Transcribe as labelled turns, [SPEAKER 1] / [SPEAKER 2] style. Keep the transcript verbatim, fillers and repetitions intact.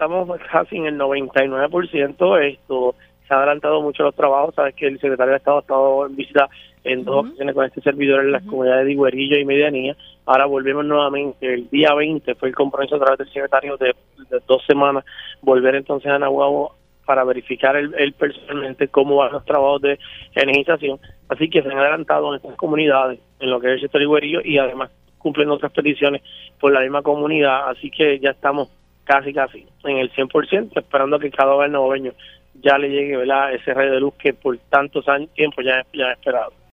[SPEAKER 1] estamos casi en el noventa y nueve por ciento. Esto se ha adelantado mucho los trabajos. Sabes que el secretario de Estado ha estado en visita en dos
[SPEAKER 2] Uh-huh.
[SPEAKER 1] ocasiones con este servidor en las
[SPEAKER 2] Uh-huh.
[SPEAKER 1] comunidades de Higuerillo y Medianía. Ahora volvemos nuevamente. El día veinte fue el compromiso a través del secretario de, de dos semanas volver entonces a Nahuatl para verificar el, el personalmente cómo van los trabajos de energización. Así que se han adelantado en estas comunidades, en lo que es el sector Higuerillo, y además cumplen otras peticiones por la misma comunidad. Así que ya estamos casi, casi en el cien por ciento, esperando que cada hogar noveño ya le llegue, ¿verdad?, ese rayo de luz que por tantos años tiempo ya, ya ha esperado.